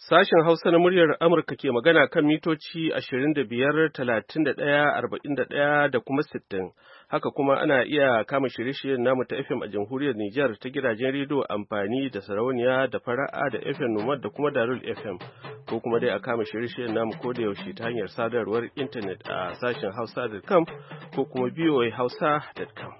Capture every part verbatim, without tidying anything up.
Sashen Hausa na muryar Amurka ke magana kan mitoci ashirin da biyar, talatin da ɗaya, arba'in da ɗaya da kuma sittin. Haka kuma ana iya kama shirye-shiryen namu ta F M a jamhuriyar Nijar ta gidajen rediyo amfani da sarauniya da fara'a da F M Nomad da kuma Darul F M. Ko kuma dai a kama shirye-shiryen namu ko da yaushe ta hanyar sadarwar intanet a sashen hausa dot com ko kuma v o a hausa dot com.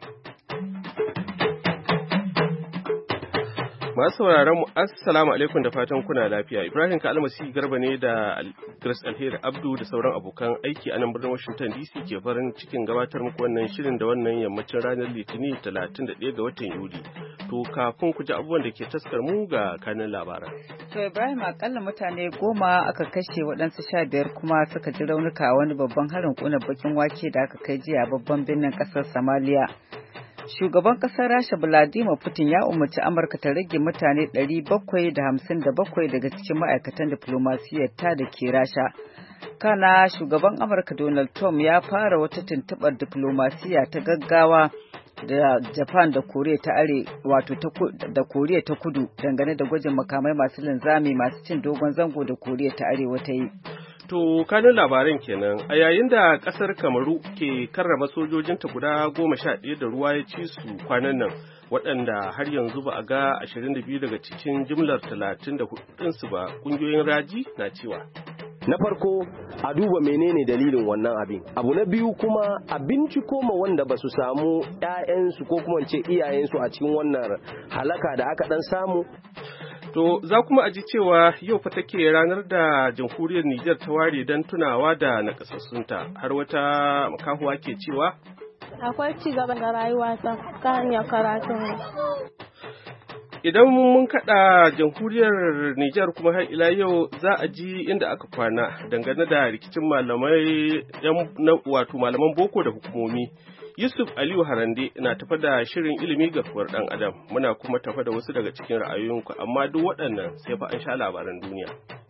Masu sauraron mu assalamu alaikum da fatan kuna lafiya. Ibrahim Kalmasi Garba ne da Grace Alheri Abdu da sauran abokan aiki a nan birnin Washington D C ke farin cikin gabatar muku wannan shirin da wannan yammacin ranar Litinin talatin da ɗaya ga watan Yuli. To kafin ku ji abubuwan da ke taskar mu ga kanin labaran. To Ibrahim, akalla mutane goma aka kashe, waɗansu sha biyar kuma suka ji raunuka a wani babban harin ƙunar bakin wake da aka kai jiya a babban birnin ƙasar Somalia. Shugaban ƙasar Rasha Vladimir Putin ya umarci Amurka ta rage mutane ɗari bakwai da hamsin da bakwai daga cikin ma'aikatan diflomasiyyar ta da ke Rasha. Kana shugaban Amurka Donald Trump ya fara wata tuntuɓar diflomasiyya ta gaggawa da Japan da Koriya ta Are wato da Koriya ta Kudu dangane da gwajin makamai masu linzami masu cin dogon zango da Koriya ta Arewa ta yi. To kanin labaran kenan, a yayin da kasar Kamaru ke karrama sojojinta guda goma sha ɗaya da ruwa ya ci su kwanan nan, waɗanda har yanzu ba a ga ashirin da biyu daga cikin jimlar talatin da hudunsu ba, ƙungiyoyin raji na cewa. Na farko a duba menene dalilin wannan abin. Abu na biyu kuma a binciko ma wanda ba su samu ‘ya'yansu ko kuma ce iyayensu a cikin wannan halaka da aka ɗan samu. To za kuma a ji cewa yau fa take ranar da jamhuriyar Nijar ta ware don tunawa da nakasassunta, har wata makahuwa ke cewa akwai ci gaba da rayuwa ta ta hanyar karatu. Idan mun kaɗa jamhuriyar Nijar kuma har ila yau za a ji inda aka kwana dangane da rikicin malamai wato malaman boko da hukumomi. Yusuf Aliyu Harande na tafa da shirin ilimi ga kuwar ɗan adam, muna kuma tafa da wasu daga cikin ra'ayoyinku, amma duk waɗannan sai fa an sha labaran duniya.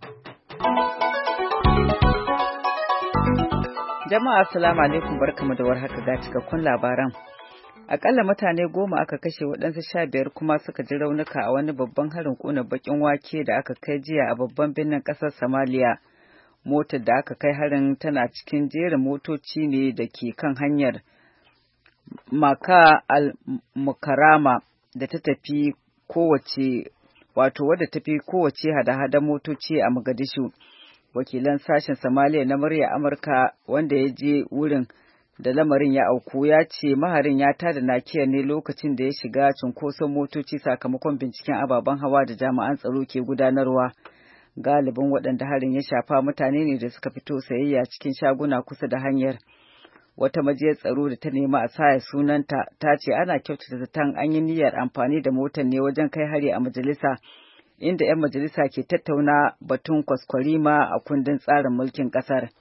Jama'a assalamu alaikum, barkamu da warhaka ga cikakkun labaran. Akalla mutane goma aka kashe, waɗansu sha biyar kuma suka ji raunuka a wani babban harin ƙunar bakin wake da aka kai jiya a babban birnin ƙasar Somalia. Motar da aka kai harin tana cikin jerin motoci ne da ke kan hanyar Maka al-Mukarrama da ta tafi kowace wato wadda tafi kowace hada-hada motoci a Mogadishu. Wakilan sashen Somalia na murya Amurka wanda ya je wurin da lamarin ya auku ya ce maharin ya tada nakiyar ne lokacin da ya shiga cunkoson motoci sakamakon binciken ababen hawa da jami'an tsaro ke gudanarwa. Galibin waɗanda harin ya shafa mutane ne da suka fito sayayya cikin shaguna kusa da hanyar. Wata majiyar tsaro da ta nemi a saya sunanta ta ce ana kyautata zaton an yi niyyar amfani da motar ne wajen kai hari a majalisa, inda 'yan majalisa ke tattauna batun kwaskwarima a kundin tsarin mulkin ƙasar.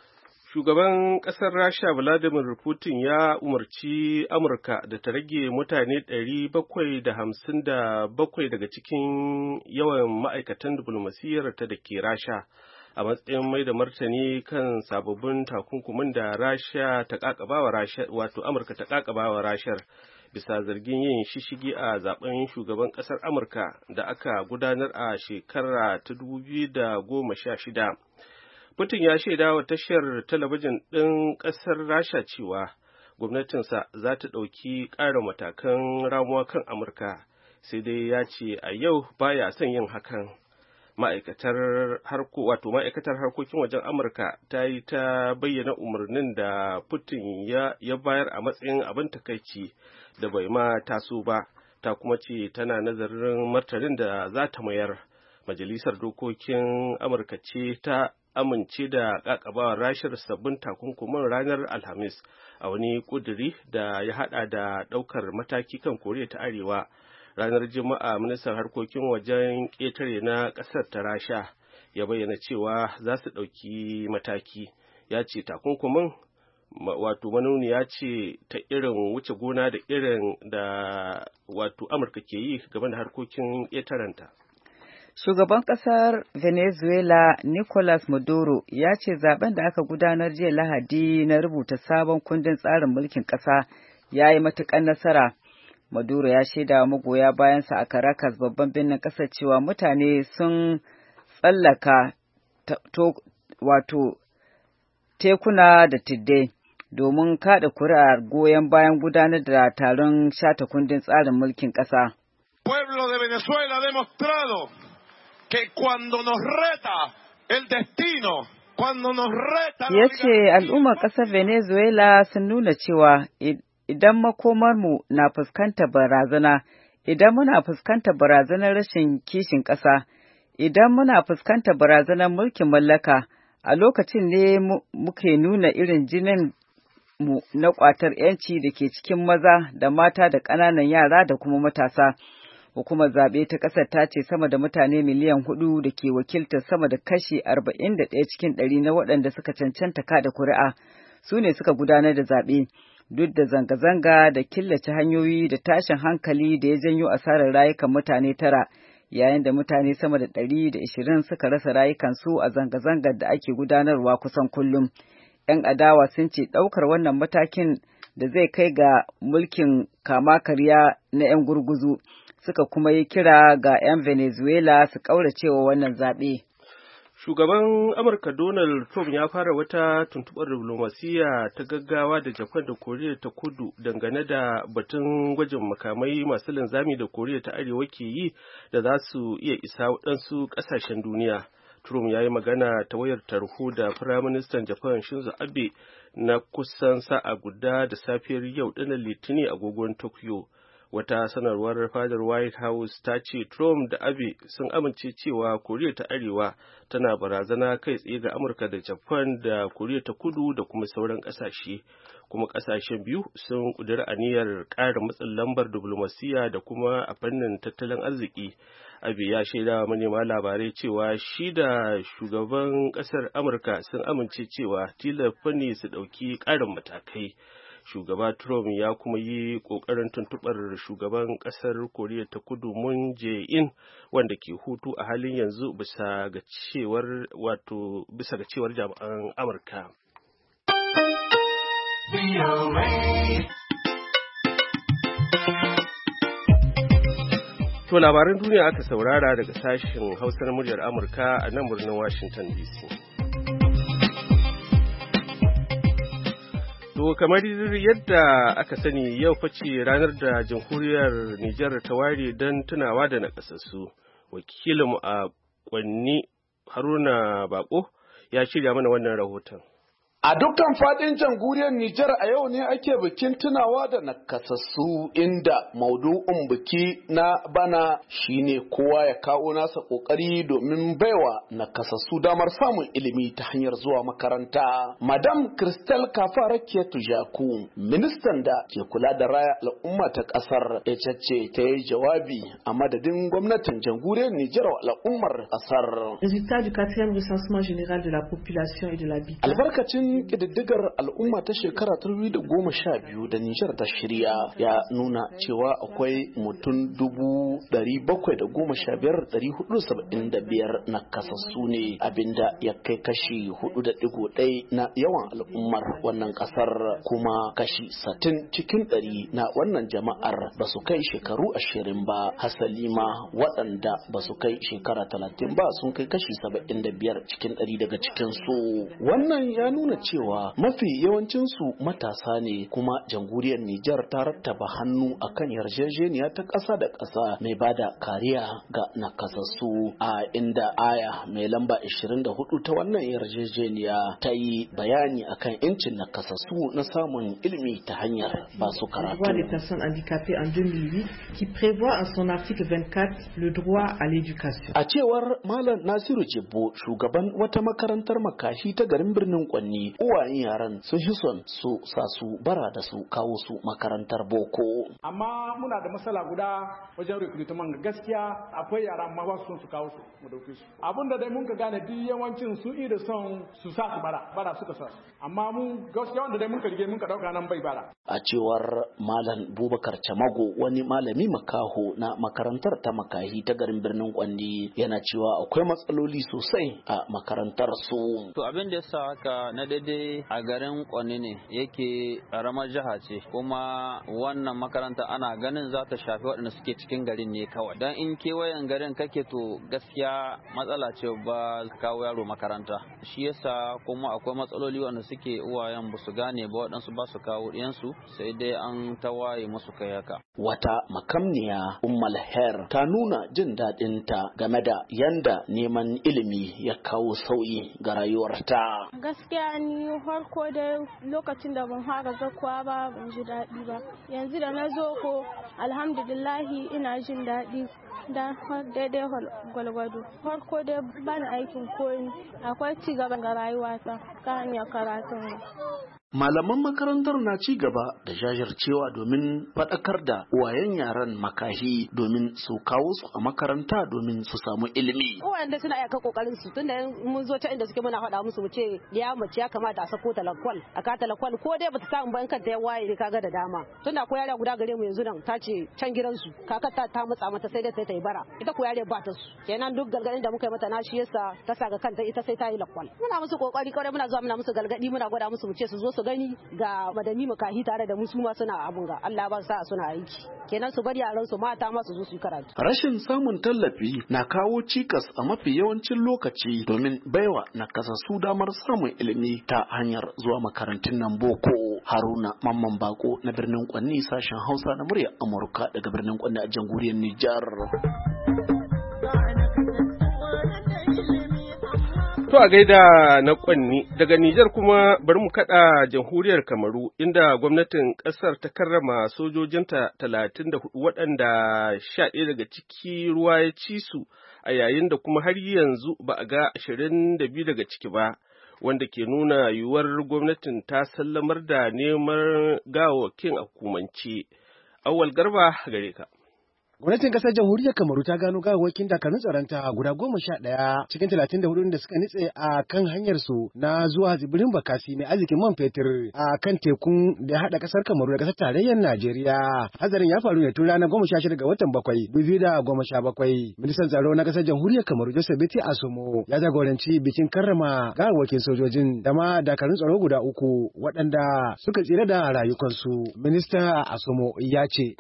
Shugaban ƙasar Rasha Vladimir Putin ya umarci Amurka da ta rage mutane ɗari bakwai da hamsin da bakwai daga cikin yawan ma'aikatan diflomasiyyar ta da ke Rasha, a matsayin mai da martani kan sababbin takunkumin da Rasha ta kakaba wa Rasha wato Amurka ta kakaba wa Rashar bisa zargin yin shishigi a zaben shugaban kasar Amurka da aka gudanar a shekara ta dubu biyu da goma sha shida. Putin ya shaida wa tashar talabijin ɗin ƙasar Rasha cewa gwamnatinsa za ta ɗauki ƙarin matakan ramuwa kan Amurka, sai dai ya ce a yau baya son yin hakan. Ma'aikatar harko wato ma'aikatar harkokin wajen Amurka ta yi ta bayyana umarnin da Putin ya, ya bayar a matsayin abin takaici da bai ma taso ba, ta kuma ce tana nazarin martanin da za ta mayar. Majalisar dokokin Amurka ce ta amince da kakabawar Rashar sabbin takunkumin ranar Alhamis a wani kuduri da ya hada da daukar mataki kan Koriya ta Arewa. Ranar Juma'a ministan harkokin wajen ƙetare na ƙasar ta Rasha ya bayyana cewa za su ɗauki mataki. Ya ce takunkumin wato manuniya ce ta irin wuce gona da irin da wato Amurka ke yi game da harkokin ƙetarenta. Shugaban ƙasar Venezuela Nicolas Maduro ya ce zaben da aka gudanar jiya Lahadi na rubuta sabon kundin tsarin mulkin ƙasa ya yi matuƙar nasara. Maduro ya shaida wa magoya bayansa a Caracas babban birnin ƙasar cewa mutane sun tsallaka wato tekuna da tiddai domin kada kuri'ar goyon bayan gudanar da taron shata kundin tsarin mulkin ƙasa. Pueblo de Venezuela ha demostrado que cuando nos reta el destino, cuando nos reta ya ce al'ummar ƙasar Venezuela sun nuna cewa idan makomarmu na fuskantar barazana, idan muna fuskantar barazanar rashin kishin ƙasa, idan muna fuskantar barazanar mulkin mallaka, a lokacin ne muke nuna irin jinin mu na ƙwatar ‘yanci da ke cikin maza da mata da ƙananan yara da kuma matasa. Hukumar zaɓe ta ƙasar ta ce sama da mutane miliyan hudu da ke wakiltar sama da kashi arba'in da ɗaya cikin ɗari na waɗanda suka cancanta kada kuri'a su ne suka gudanar da zaɓe. Duk da zanga-zanga da killace hanyoyi da tashin hankali da ya janyo asarar rayukan mutane tara, yayin da mutane sama da ɗari da ishirin suka rasa rayukansu a zanga-zangar da ake gudanarwa kusan kullum. ‘Yan adawa sun ce ɗaukar wannan matakin da zai kai ga mulkin kama karya na ‘yan gurguzu, suka kuma yi kira ga ‘yan Venezuela su ƙauracewa wannan zaɓe. Shugaban Amurka Donald Trump ya fara wata tuntuɓar diflomasiyya ta gaggawa da Japan da Koriya ta Kudu dangane da batun gwajin makamai masu linzami da Koriya ta Arewa ke yi da za su iya isa waɗansu ƙasashen duniya. Trump ya yi magana ta wayar tarho da Firaministan Japan Shinzo Abe na kusan sa'a guda da safiyar yau ɗanar Litinin agogon Tokyo. Wata sanarwar fadar White House ta ce Trump da Abe sun amince cewa Koriya ta Arewa tana barazana kai tsaye ga Amurka da Japan da Koriya ta Kudu da kuma sauran ƙasashe. Kuma ƙasashen biyu sun ƙudiri aniyar ƙara matsin lambar diflomasiyya da kuma a fannin tattalin arziki. Abe ya shaida wa manema labarai cewa shi da shugaban ƙasar Amurka sun amince cewa tilafa ne su ɗauki ƙarin matakai. Shugaba Trump ya kuma yi ƙoƙarin tuntuɓar shugaban ƙasar Koriya ta Kudu Moon Jae-in wanda ke hutu a halin yanzu bisa ga cewar wato bisa ga cewar jami'an Amurka. To labaran duniya aka saurara daga sashen Hausa na muryar Amurka a nan birnin Washington D C. To kamar yadda aka sani yau face ranar da jamhuriyar Nijar ta ware don tunawa da nakasassu. Wakilinmu a Kwanni Haruna Bako ya shirya mana wannan rahoton. A dukkan fadin jamhuriyar Nijar a yau ne ake bikin tunawa da nakasassu inda maudu'in biki na bana shine kowa ya kawo nasa kokari domin baiwa nakasassu damar samun ilimi ta hanyar zuwa makaranta. Madam Christelle Kafarakiyatu Jaku, ministan da ke kula da raya al'umma ta kasar, ita ce ta yi jawabi a madadin gwamnatin jamhuriyar Nijar wa al'ummar kasar. Résultat du quatrième recensement général de la population et de l'habitat. Albarkacin ƙididdigar al'umma ta shekara ta da goma sha biyu da Nijar ta shirya ya nuna cewa akwai mutum dubu ɗari bakwai da goma sha biyar ɗari hudu saba'in da biyar na kasassu ne, abinda ya kai kashi hudu da digo ɗaya na yawan al'ummar wannan ƙasar, kuma kashi satin cikin ɗari na wannan jama'ar ba su kai shekaru ashirin ba, hasali ma waɗanda ba su kai shekara talatin ba sun kai kashi saba'in da biyar cikin ɗari daga cikinsu. Wannan ya nuna cewa mafi yawancinsu matasa ne, kuma jamhuriyar Nijar ta rattaba hannu akan yarjejeniya ta ƙasa da ƙasa mai bada kariya ga nakasassu, a inda aya mai lamba ishirin da hudu ta wannan yarjejeniya ta yi bayani akan incin nakasassu na samun ilimi ta hanyar ba su karatu. A cewar Malam Nasiru Jibbo, shugaban wata makarantar makashi ta garin birnin Kwanni, uwayen yaran sun shi son su sa su bara da su kawo su makarantar boko. Amma muna da matsala guda wajen recruitment, gaskiya akwai yara amma ba su son su kawo su mu dauke su. Abin da dai mun ka gane duk yawancin su da son su sa su bara, bara suka sa su. Amma mun gaskiya wanda dai mun ka rige mun ka dauka nan bai bara. A cewar Malam Bubakar Chamago, wani malami makaho na makarantar ta makahi ta garin birnin Kwandi, yana cewa akwai matsaloli sosai a makarantar su. To abin da yasa haka na dai dai a garin Kwani ne yake karamar jiha ce kuma wannan makaranta ana ganin za ta shafi waɗanda suke cikin garin ne kawai dan in kewayen garin kake to gaskiya matsala ce ba kawo yaro makaranta shi yasa kuma akwai matsaloli wanda suke uwayen ba su gane ba waɗansu ba su kawo ɗiyansu sai dai an tawaye musu kai haka. Wata makamniya Ummal Her ta nuna jin daɗin ta game da yanda neman ilimi ya kawo sauyi ga rayuwarta. Gaskiya ni farko da lokacin da ban fara zakuwa ba ban ji daɗi ba. Yanzu da na zo ko alhamdulillahi ina jin daɗi. Da daidai gwalgwado farko dai bani aikin koyi akwai ci gaba ga rayuwata ta hanyar karatun. Malaman makarantar na ci gaba da jajircewa domin faɗakar da uwayen yaran makahi domin su kawo su a makaranta domin su samu ilimi. Uwayen da suna aika kokarin su tunda mun zo ta inda suke muna faɗa musu mu ce ya mace ya kamata a sako talakwal a ka talakwal ko dai bata samu ba in kanta ya waye ne kaga da dama tunda ko yariya guda gare mu yanzu nan ta ce can gidansu kaka ta ta matsa mata sai dai sai ta yi bara ita ko yariya ba ta su kenan duk galgadin da muka yi mata na shi yasa ta saka kanta ita sai ta yi lakwal muna musu kokari kawai muna zuwa muna musu galgadi muna gwada musu mu ce su zo su gani ga madami makahi tare da musu ma suna abun ga Allah ba sa suna aiki kenan su bar yaran su mata ma su zo su yi karatu. Rashin samun tallafi na kawo cikas a mafi yawancin lokaci domin baiwa na kasassu damar samun ilimi ta hanyar zuwa makarantun nan boko. Haruna Mamman Bako na birnin Kwanni sashen Hausa na murya Amurka daga birnin Kwanni a jamhuriyar Nijar. To a gaida na Kwanni daga Nijar kuma bari mu kada jamhuriyar Kamaru inda gwamnatin kasar ta karrama sojojinta talatin da hudu waɗanda sha ɗaya daga ciki ruwa ya ci su a yayin da kuma har yanzu ba a ga ashirin da biyu daga ciki ba wanda ke nuna yiwuwar gwamnatin ta sallamar da neman gawakin a hukumance. Awwal Garba gare ka. Gwamnatin kasar jamhuriyar Kamaru ta gano gawawwakin dakarun tsaronta guda goma sha ɗaya cikin talatin da hudu da suka nitse a kan hanyar su na zuwa tsibirin Bakasi mai arzikin man fetur a kan tekun da ya haɗa kasar Kamaru da kasar tarayyar Najeriya. Hatsarin ya faru ne tun ranar goma sha shida ga watan bakwai dubu da goma sha bakwai. Ministan tsaro na kasar jamhuriyar Kamaru Joseph Biti Asomo ya jagoranci bikin karrama gawawwakin sojojin da ma dakarun tsaro guda uku waɗanda suka tsira da rayukansu. Minista Asomo ya ce.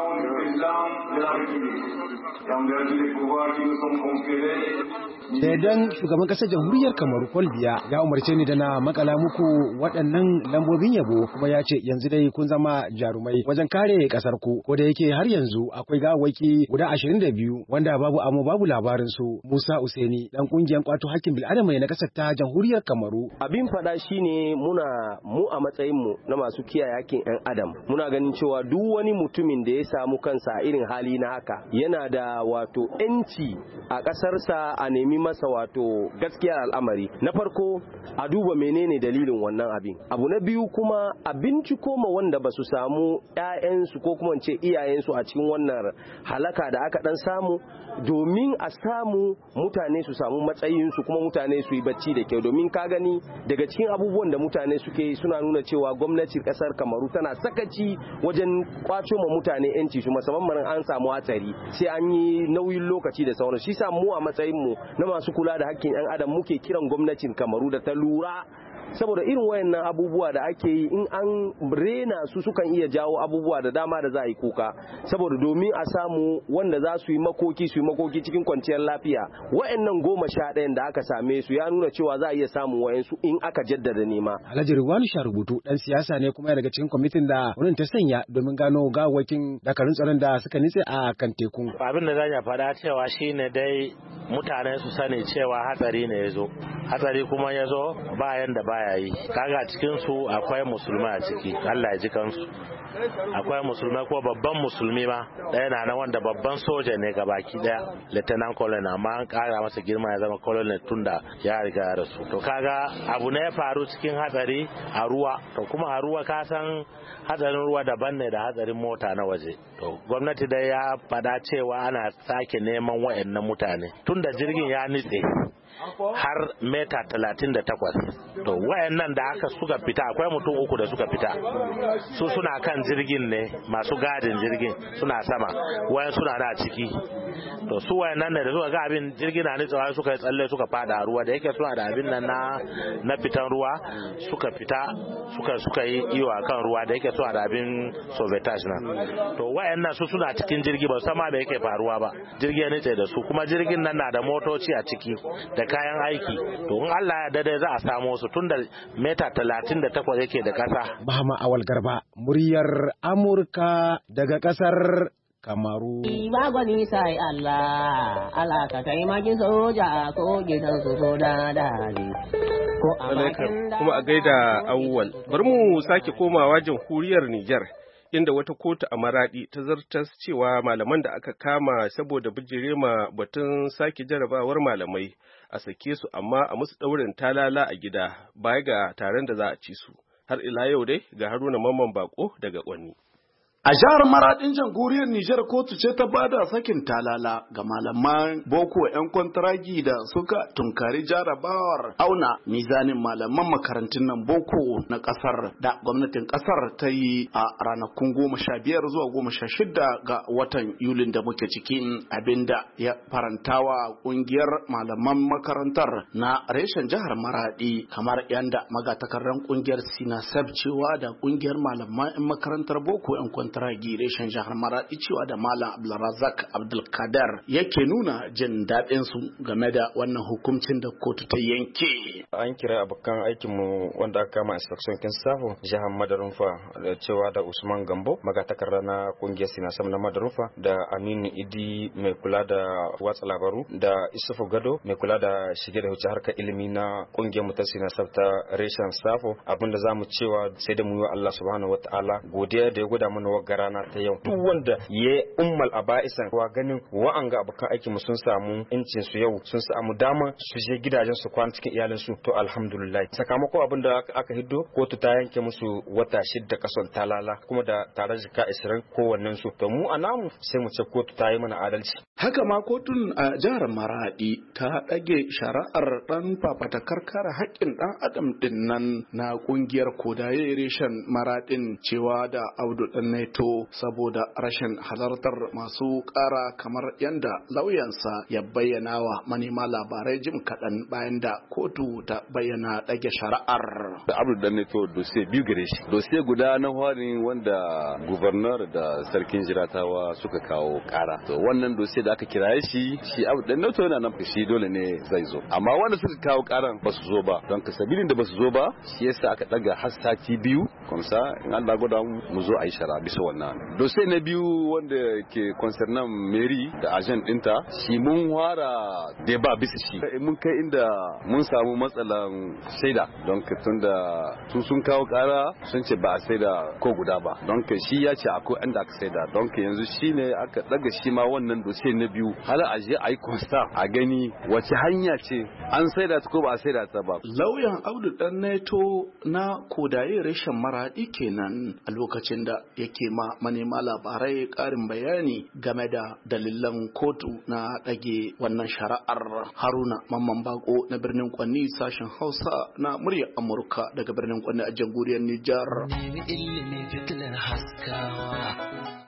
Da yardan shugaban kasar jamhuriyar Kamaru Paul Biya ya umarce ni da na makala muku waɗannan lambobin yabo kuma ya ce yanzu dai kun zama jarumai wajen kare kasar ku ko da yake har yanzu akwai gawawwaki guda ashirin da biyu wanda babu amo babu labarin su. Musa Useni dan kungiyar kwato hakkin bil'adama na kasar ta jamhuriyar Kamaru. Abin fada shine muna mu a matsayin mu na masu kiyaye hakkin ɗan adam muna ganin cewa duk wani mutumin da ya samu kansa a irin hali na haka yana da wato ‘yanci a ƙasarsa a nemi masa wato gaskiyar al'amari. Na farko a duba menene dalilin wannan abin. Abu na biyu kuma a binciko ma wanda ba su samu ‘ya'yansu ko kuma ce iyayensu a cikin wannan halaka da aka ɗan samu domin a samu mutane su samu matsayinsu kuma mutane su yi bacci da kyau domin ka gani daga cikin abubuwan da mutane suke suna nuna cewa gwamnatin ƙasar Kamaru tana sakaci wajen kwaco ma mutane ‘yanci su musamman an samu hatsari sai an yi nauyin lokaci da sauran shi sa mu a matsayin mu na masu kula da hakkin yan adam muke kiran gwamnatin Kamaru da ta lura saboda irin wayannan abubuwa da ake yi in an rena su sukan iya jawo abubuwa da dama da za a yi kuka saboda domin a samu wanda za su yi makoki su yi makoki cikin kwanciyar lafiya wayannan goma sha ɗayan da aka same su ya nuna cewa za a iya samun wayansu in aka jaddada nema. Alhaji Rilwanu Sharubutu dan siyasa ne kuma daga cikin kwamitin da wurin ta sanya domin gano gawakin dakarun tsaron da suka nitse a kan tekun. Abin da zan ya faɗa cewa shine dai mutane su sani cewa hatsari ne ya zo hatsari kuma ya zo bayan da baya yi kaga cikin su akwai musulmai a ciki Allah ya ji kansu akwai musulmai ko babban musulmi ma ɗaya na na wanda babban soja ne gabaki daya lieutenant colonel amma an kara masa girma ya zama colonel tunda ya riga ya rasu to kaga abu ne ya faru cikin hatsari a ruwa to kuma a ruwa ka san hatsarin ruwa daban ne da hatsarin mota na waje to gwamnati dai ya fada cewa ana sake neman wayannan mutane tunda jirgin ya nitse har meta talatin da takwas. To wayannan da aka suka fita akwai mutum uku da suka fita. Su suna kan jirgin ne, masu gadin jirgin suna sama, wayan suna na ciki. To su wayannan ne da suka ga abin jirgin na nitsawa suka yi tsalle suka fada ruwa, da yake suna da abin nan na na fitan ruwa suka fita suka suka yi iyo akan ruwa, da yake suna da abin sovetage nan. To wayannan su suna cikin jirgi ba sama da yake faruwa ba, jirgi ya nitse da su, kuma jirgin nan na da motoci a ciki da kayan aiki. To in Allah ya dade za a samu su tun da meta talatin da takwas yake da kasa. Bahama Awal Garba, muryar Amurka daga kasar Kamaru. Ba gwani sai Allah, Allah ka taimaki soja ko gidan su so da dali. Kuma a gaida Awwal. Bari mu sake komawa jamhuriyar Nijar, inda wata kotu a Maradi ta zartas cewa malaman da aka kama saboda bijirema batun sake jarabawar malamai a sake su, amma a musu ɗaurin talala a gida baya ga taron da za a ci su. Har ila yau dai ga Haruna Mamman Bako daga Kwani. A jihar Maradin jamhuriyar Nijar kotu ce ta bada sakin talala ga malaman boko 'yan kwantaragi da suka tunkari jarabawar auna mizanin malaman makarantun nan boko na kasar da gwamnatin kasar ta yi a ranakun goma sha biyar zuwa goma sha shida ga watan Yulin da muke cikin, abinda ya farantawa kungiyar malaman makarantar na reshen jihar Maradi, kamar yanda magatakardan kungiyar Sinasab cewa da kungiyar malaman 'yan makarantar boko 'yan kwantaragi ragi reshen jihar Maradi cewa da Malam Abdulrazak Abdulkader yake nuna jin daɗin su game da wannan hukuncin da kotu ta yanke. An kira abokan aikin mu wanda aka kama instruction kin safo jihar Madarunfa da cewa da Usman Gambo magatakarda na kungiyar Sinasam na Madarunfa, da Aminu Idi mai kula da watsa labaru, da Isufu Gado mai kula da shige da huce harkar ilimi na kungiyar mu ta Sinasam ta reshen safo. Abinda zamu cewa sai da mu yi wa Allah subhanahu wataala godiya da ya gwada mana garana ta yau. Duk wanda ya ummal aba'isan wa ganin wa'anga abokan aikin mu sun samu incin su yau, sun samu dama su je gidajen su kwana cikin iyalin su, to alhamdulillah. Sakamako abin da aka hiddo, kotu ta yanke musu wata shidda kason talala kuma da tare da ka ishirin kowannen su. To mu a namu sai mu ce kotu ta yi mana adalci. Haka ma kotun a jihar Maradi ta ɗage shari'ar ɗan fafatakar kare haƙƙin ɗan adam ɗin nan na ƙungiyar Kodaye reshen Maradin cewa da Audu Danneto saboda rashin halartar masu ƙara, kamar yanda lauyansa ya bayyana wa manema labarai jim kaɗan bayan da kotu ta bayyana ɗage shari'ar. Da Audu Danneto dosiye biyu gare shi. Dosiye guda na harin wanda gubernar da sarkin jiratawa suka kawo ƙara. To wannan dosiye da aka kiraye shi shi Audu Danneto yana nan shi dole ne zai zo. Amma wanda suka kawo ƙaran ba su zo ba. Don ka sabilin da ba su zo ba shi yasa aka ɗaga har sati biyu. Komsa in Allah gwada mu zo a yi shara bisa wannan. Dosai na biyu wanda ke concernan Mary da agent dinta, shi mun fara da ba bisa shi. Mun kai inda mun samu matsalan shaida, don ka tunda su sun kawo kara sun ce ba a saida ko guda ba. Don ka shi ya ce akwai inda aka saida. Don ka yanzu shi ne aka daga shi ma wannan dosai na biyu. Hala a je a yi consta a gani wace hanya ce an saida ta ko ba a saida ta ba. Lauyan Audu Danneto na Kodaye reshen Maradi kenan a lokacin da yake ma manema labarai karin bayani game da dalilan kotu na ɗage wannan shari'ar. Haruna Mamman Bako na birnin Kwanni, sashen Hausa na muryar Amurka daga birnin Kwanni a jamhuriyar Nijar. Ilimi fitilar haskawa,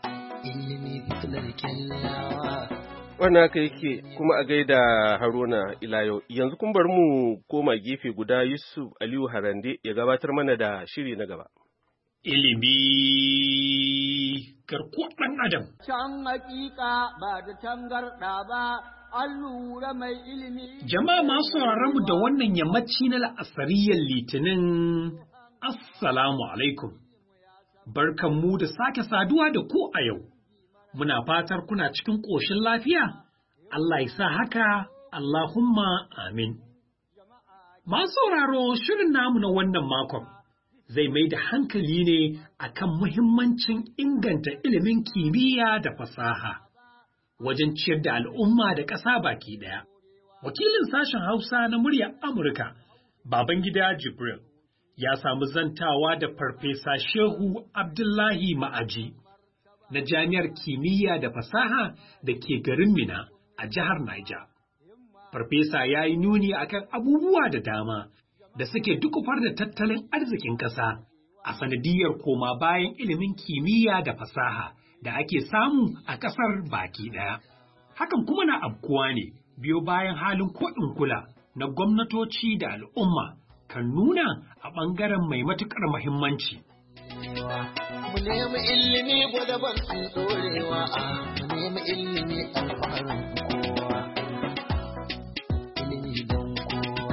ilimi fitilar kyallawa. Wannan haka yake, kuma a gaida Haruna ila yau. Yanzu kun bar mu koma gefe guda, Yusuf Aliyu Harande ya gabatar mana da shiri na gaba. Ilimi garkuwar ɗan Adam. Can hakika ba da tangarɗa ba, an lura mai ilimi. Jama'a masu mu da wannan yammaci na la'asariyar Litinin, Assalamu alaikum. Barkanmu da sake saduwa da ku a yau. Muna fatar kuna cikin ƙoshin lafiya, Allah ya sa haka, Allahumma amin. Masu sauraro shirin namu na wannan makon zai mai da hankali ne akan muhimmancin inganta ilimin kimiyya da fasaha wajen ciyar da al'umma da ƙasa baki ɗaya. Wakilin sashen Hausa na muryar Amurka, Babangida Jibril, ya samu zantawa da Farfesa Shehu Abdullahi Ma'aji na Jami'ar Kimiyya da Fasaha da ke garin Mina a jihar Niger. Farfesa ya yi nuni akan abubuwa da dama da suke dukufar da tattalin arzikin ƙasa a sanadiyar koma bayan ilimin kimiyya da fasaha da ake samu a ƙasar baki ɗaya. Hakan kuma na abkuwa ne biyo bayan halin koɗin kula na gwamnatoci da al'umma kan nuna a ɓangaren mai matuƙar muhimmanci. Mu nemi ilimi gwadaban ɗorewa a mu nemi ilimi alfaharin kowa. Ilimi don kowa.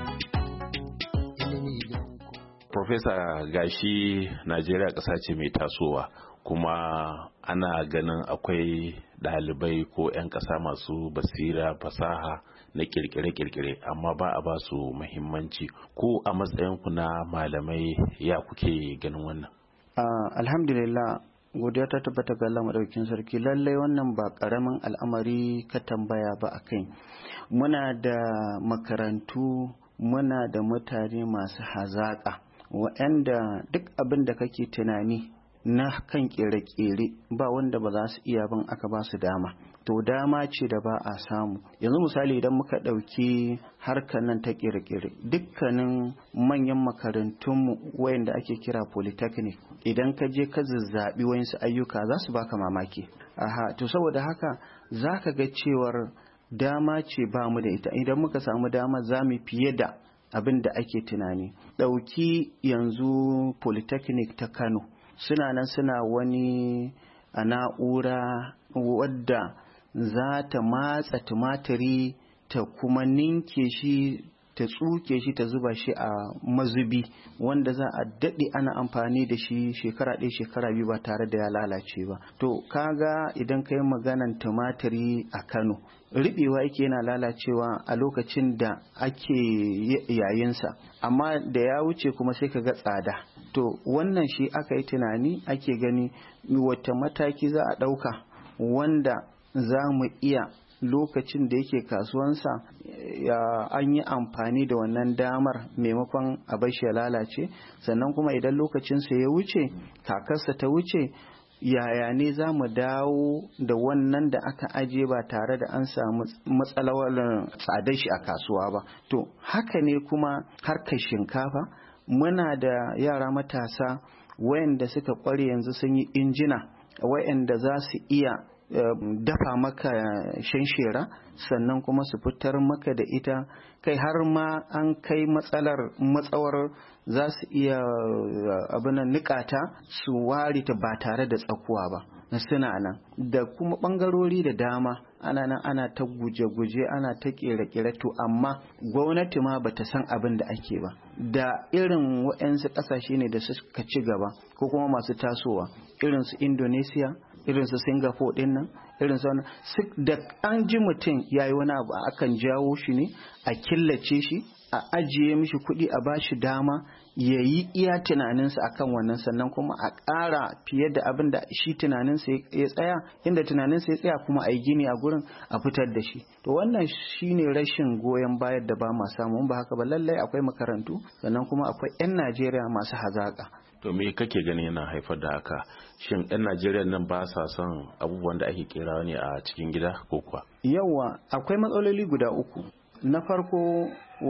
Ilimi don kowa. Profesa, gashi Najeriya ƙasa ce mai tasowa kuma ana ganin akwai ɗalibai ko 'yan ƙasa masu basira fasaha na kirkire-kirkire amma ba a ba su muhimmanci. Ko a matsayinku na malamai ya kuke ganin wannan? Uh, alhamdulillah, godiya ta tabbata ga Allah madaukakin sarki. Lallai wannan ba karamin al'amari ka tambaya ba akai. Muna da makarantu, muna da mutane masu hazaƙa waɗanda duk abin da kake tunani na kan kere-kere ba wanda ba za su iya bin aka ba su dama. To dama ce da ba a samu. Yanzu misali idan muka ɗauki harkar nan ta kere-kere, dukkanin manyan makarantunmu wayanda ake kira polytechnic, idan ka je ka zazzabi wayansu ayyuka za su baka mamaki. Aha, to saboda haka za ka ga cewar dama ce ba mu da ita. Idan muka samu dama za mu fiye da abin da ake tunani. Ɗauki yanzu polytechnic ta Kano, suna nan suna wani a na'ura wadda za ta matsa tumatiri ta kuma ninke shi ta tsuke shi ta zuba shi a mazubi wanda za a daɗe ana amfani da shi shekara ɗaya shekara biyu ba tare da ya lalace ba. To kaga idan ka yi maganan tumatiri a Kano, riɓewa yake yana lalacewa a lokacin da ake yayinsa, amma da ya wuce kuma sai ka ga tsada. To wannan shi aka yi tunani ake gani wata mataki za a ɗauka wanda za mu iya lokacin da yake kasuwansa ya an yi amfani da wannan damar maimakon a bar shi ya lalace, sannan kuma idan lokacinsa ya wuce kakarsa ta wuce yaya ne za mu dawo da wannan da aka ajiye ba tare da an samu matsalawar tsadar shi a kasuwa ba. To haka ne kuma harkar shinkafa, muna da yara matasa wayanda suka kware yanzu sun yi injina wayanda za su iya dafa maka shanshera sannan kuma su fitar maka da ita, kai har ma an kai matsalar matsawar za su iya abinan nikata su ware ta ba tare da tsakuwa ba. Suna nan da kuma bangarori da dama ana nan ana ta guje-guje ana ta kere-kere, to amma gwamnati ma bata san abin da ake ba. Da irin waɗansu ƙasashe ne da suka ci gaba ko kuma masu tasowa irin su Indonesia, irin su Singapore din nan, irin su da an ji mutum yayi wani abu akan jawo shi ne a killace shi, a ajiye mishi kuɗi, a bashi dama ya yi iya tunaninsa akan wannan, sannan kuma a ƙara fiye da abin da shi tunaninsa ya tsaya, inda tunaninsa ya tsaya kuma a yi gini a gurin a fitar da shi. To wannan shine rashin goyon bayar da ba ma samu. Ba haka ba lallai akwai makarantu, sannan kuma akwai 'yan Najeriya masu hazaƙa. To me kake gani yana haifar da haka? Shin 'yan Najeriya nan ba sa son abubuwan da ake kera ne a cikin gida ko kuwa? Yawwa, akwai matsaloli guda uku. Na farko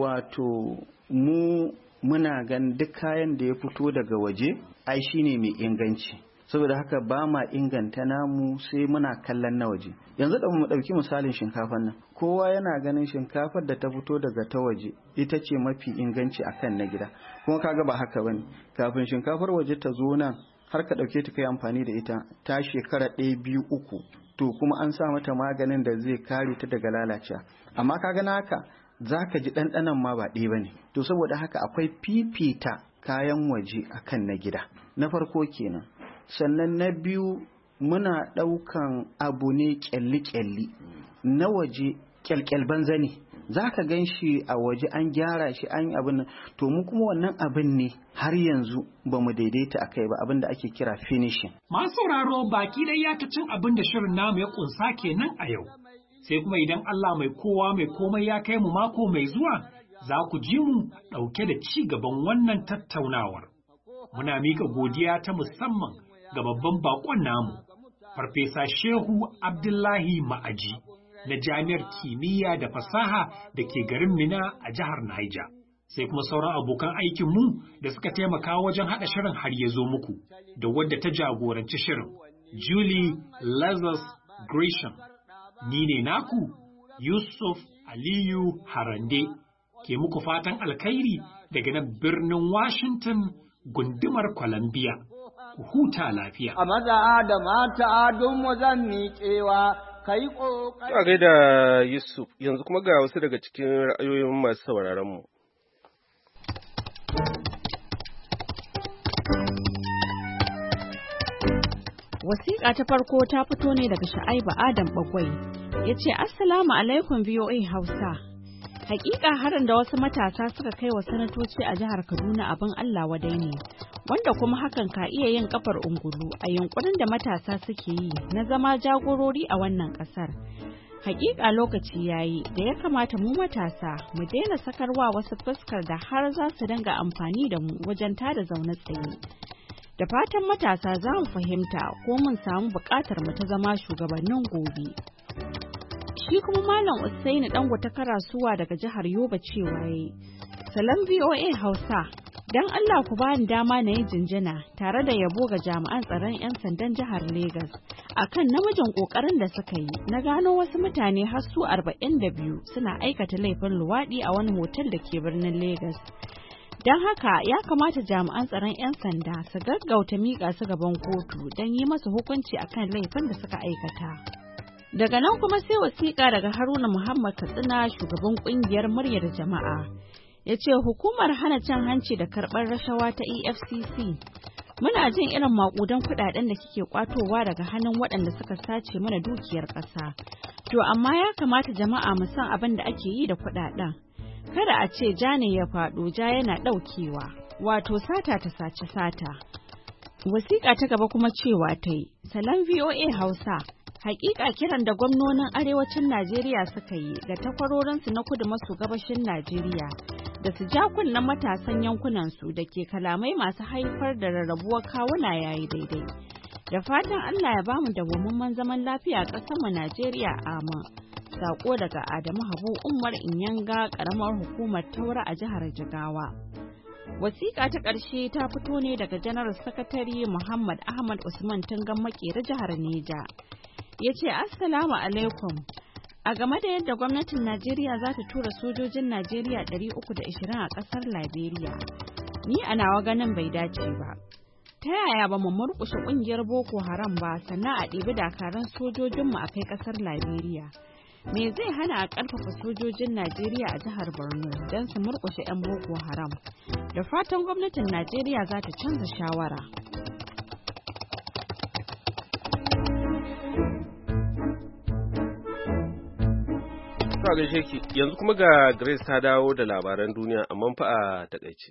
wato mu muna gan duk kayan da ya fito daga waje ai shine mai inganci, saboda haka ba ma inganta namu sai muna kallon na waje. Yanzu da mu ɗauki misalin shinkafar nan, kowa yana ganin shinkafar da ta fito daga ta waje ita ce mafi inganci akan na gida, kuma kaga ba haka bane. Kafin shinkafar waje ta zo nan har ka ɗauke ta kai amfani da ita ta shekara ɗaya biyu uku, to kuma an sa mata maganin da zai kare ta daga lalacewa, amma kaga na haka za ka ji ɗanɗanon ma ba ɗaya ba ne. To saboda haka akwai fifita kayan waje akan na gida, na farko kenan. Sannan na biyu, muna ɗaukan abu ne ƙyalli-ƙyalli, na waje ƙyalƙyal banza ne, za ka gan shi a waje an gyara shi an yi abin nan, to mu kuma wannan abin ne har yanzu ba mu daidaita a kai ba, abin da ake kira finishing. Masu sauraro baki ɗaya ya ta cin abin da shirin namu ya ƙunsa kenan a yau. Sai kuma idan Allah mai kowa mai komai ya kai mu mako mai zuwa, za ku ji mu ɗauke da ci gaban wannan tattaunawar. Muna mika godiya ta musamman ga babban bakon namu, Farfesa Shehu Abdullahi Ma'aji, na Jami'ar Kimiyya da Fasaha da ke garin Mina a jihar Niger. Sai kuma sauran abokan aikinmu da suka taimaka wajen haɗa shirin har ya zo muku, da wadda ta jagoranci shirin, Julie Lazarus Gresham. Ni ne naku, Yusuf Aliyu Harande, ke muku fatan alkhairi daga nan birnin Washington, gundumar Columbia. Ku huta lafiya. A maza da mata don mu zan miƙewa, ka yi ƙoƙari. A gaida Yusuf, yanzu kuma ga wasu daga cikin ra'ayoyin masu sauraronmu. Wasiƙa ta farko ta fito ne daga Sha'aibu Adam Bagwai. Ya ce, Assalamu alaikum V O A Hausa. Hakika harin da wasu matasa suka kai wa sanatoci a jihar Kaduna abin Allah wadai ne, wanda kuma hakan ka iya yin kafar ungulu a yunkurin da matasa suke yi na zama jagorori a wannan ƙasar. Hakika lokaci yayi da ya kamata mu matasa mu daina sakarwa wasu fuskar da har za su dinga amfani da mu wajen tada zaune tsaye. Da fatan matasa za mu fahimta ko mun samu buƙatar mu ta zama shugabannin gobe. Shi kuma Malam Usaini Dango ta Karasuwa daga jihar Yobe cewa yayi, Salam V O A Hausa, dan Allah ku bani dama na yi jinjina tare da yabo ga jami'an tsaron 'yan sandan jihar Legas akan namijin kokarin da suka yi na gano wasu mutane har su arba'in da biyu suna aikata laifin luwaɗi a wani hotel da ke birnin Legas. Don haka ya kamata jami'an tsaron 'yan sanda su gaggauta miƙa su gaban kotu don yi masu hukunci akan laifin da suka aikata. Daga nan kuma sai wasiƙa daga Haruna Muhammad Katsina, shugaban ƙungiyar muryar jama'a. Ya ce hukumar hana cin hanci da karɓar rashawa ta E F C C, muna jin irin maƙudan kuɗaɗen da kike kwatowa daga hannun waɗanda suka sace mana dukiyar ƙasa. To amma ya kamata jama'a mu san abin da ake yi da kuɗaɗen. Kada a ce ja ne ya faɗo ja yana ɗaukewa, wato sata ta sace sata. Wasiƙa ta gaba kuma cewa ta yi, Salam V O A Hausa. Hakika kiran da gwamnonin arewacin Najeriya suka yi ga takwarorinsu na kudu maso gabashin Najeriya da su ja kunnen matasan yankunansu da ke kalamai masu haifar da rarrabuwar kawuna yayi daidai. Da fatan Allah ya bamu dawwammamen zaman lafiya a ƙasarmu Najeriya, amin. Sako daga Adamu Habu Umar Inyanga, ƙaramar hukumar Taura a jihar Jigawa. Wasiƙa ta ƙarshe ta fito ne daga Janar Sakatare Muhammad Ahmad Usman Tungan Makera jihar Neja. Ya ce Assalamu alaikum, a game da yadda gwamnatin Najeriya za ta tura sojojin Najeriya ɗari uku da ashirin a ƙasar Liberia, ni a nawa ganin bai dace ba. Ta yaya ba mu murƙushe ƙungiyar Boko Haram ba sannan a ɗebi dakarun sojojinmu a kai ƙasar Liberia? Me zai hana a ƙarfafa sojojin Najeriya a jihar Borno don su murƙushe 'yan Boko Haram? Da fatan gwamnatin Najeriya za ta canza shawara. Zuwa gaishe ki, yanzu kuma ga Grace ta dawo da labaran duniya amma fa a takaice.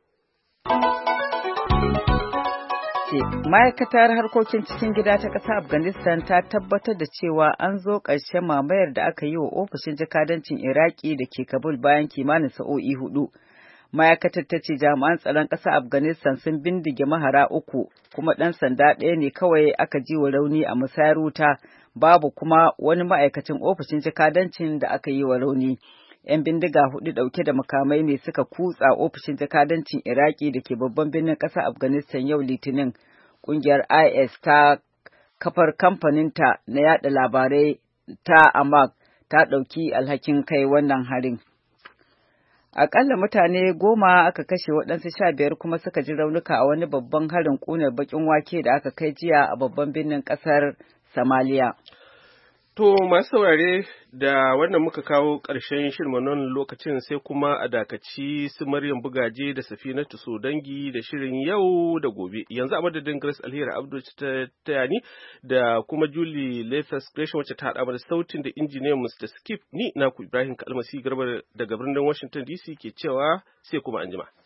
Ma'aikatar harkokin cikin gida ta ƙasar Afghanistan ta tabbatar da cewa an zo ƙarshen mamayar da aka yi wa ofishin jakadancin Iraki da ke Kabul bayan kimanin sa'o'i hudu. Ma'aikatar ta ce jami'an tsaron ƙasar Afghanistan sun bindige mahara uku, kuma ɗan sanda ɗaya ne kawai aka ji wa rauni a musayar wuta, babu kuma wani ma'aikacin ofishin jakadancin da aka yi wa rauni. 'Yan bindiga hudu ɗauke da makamai ne suka kutsa ofishin jakadancin Iraki da ke babban birnin ƙasar Afghanistan yau Litinin. Ƙungiyar I S ta kafar kamfaninta na yada labarai ta Amaq ta ɗauki alhakin kai wannan harin. Aƙalla mutane goma aka kashe, waɗansu sha biyar kuma suka ji raunuka a wani babban harin ƙunar baƙin wake da aka kai jiya a babban birnin ƙasar Somalia. To masu saurare da wannan muka kawo ƙarshen shirin nan lokacin, sai kuma a dakaci su Maryam Bugaje da Safinatu Sodangi da shirin yau da gobe. Yanzu a madadin Grace Alheri Abdul ta tayani da kuma Julie Lathas Gresham wacce ta haɗa mana sautin da injiniyan Mister Skip, ni naku Ibrahim Kalmasi Garba daga birnin Washington D C ke cewa sai kuma anjima.